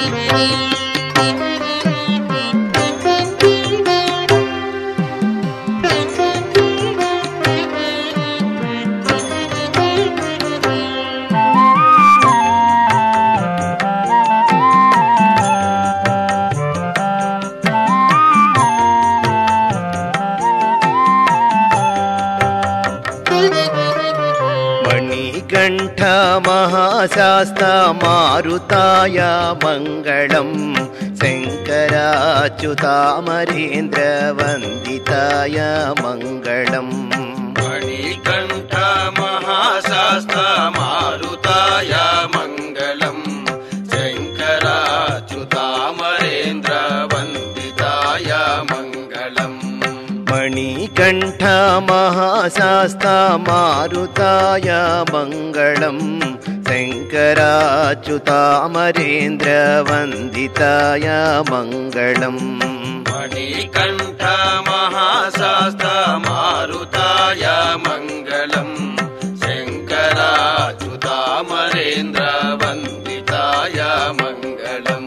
मणिकण्ठ महाशास्ता मारुताय मङ्गलम् शङ्कराच्युतामरेन्द्र वन्दिताय मङ्गलम्। मणिकण्ठ महाशास्ता मारुताय मङ्गलम् शङ्कराच्युतामरेन्द्र वन्दिताय मङ्गलम्। मणिकण्ठ महाशास्ता मारुताय मङ्गलम् शङ्कराच्युतामरेन्द्र वन्दिताय मङ्गलम्। मणिकण्ठ महाशास्ता मारुताय मङ्गलम् शङ्कराच्युतामरेन्द्र वन्दिताय मङ्गलम्।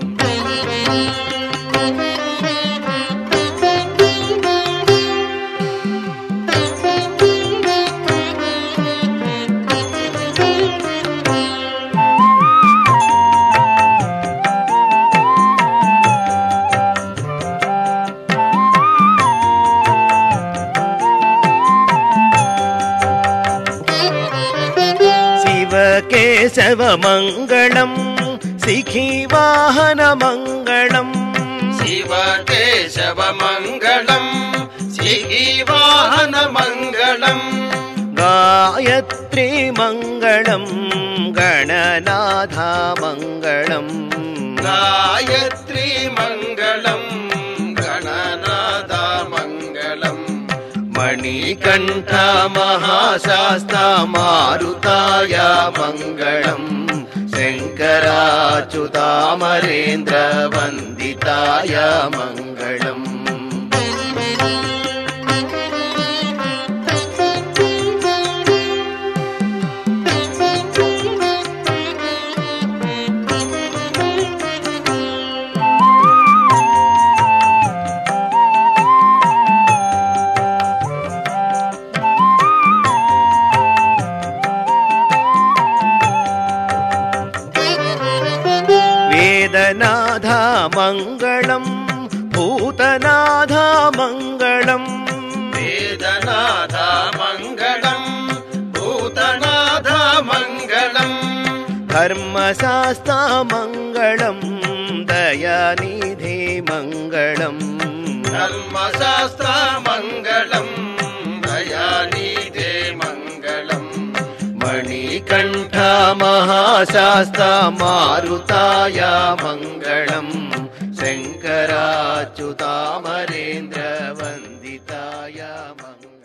केशव मङ्गलम् शिखिवाहन मङ्गलम्। शिव केशव मङ्गलम् शिखिवाहन मङ्गलम्। गायत्री मङ्गलम् गणनाथ मङ्गलम्। गायत्री मङ्गलम् गणनाथ मङ्गलम्। मणिकण्ठ महाशास्ता मारुताय मङ्गलम् शङ्कराच्युतामरेन्द्र वन्दिताय मङ्गलम्। वेदनाथ मङ्गलम् भूतनाथ मङ्गलम्। वेदनाथ मङ्गलम् भूतनाथ मङ्गलम्। धर्मशास्ता मङ्गलम् दयानिधे मङ्गलम्। धर्मशास्ता मङ्गलम् दयानिधे मङ्गलम्। मणिकण्ठ महाशास्ता मारुताय मङ्गलम् शङ्कराच्युतामरेन्द्र वन्दिताय मङ्गलम्।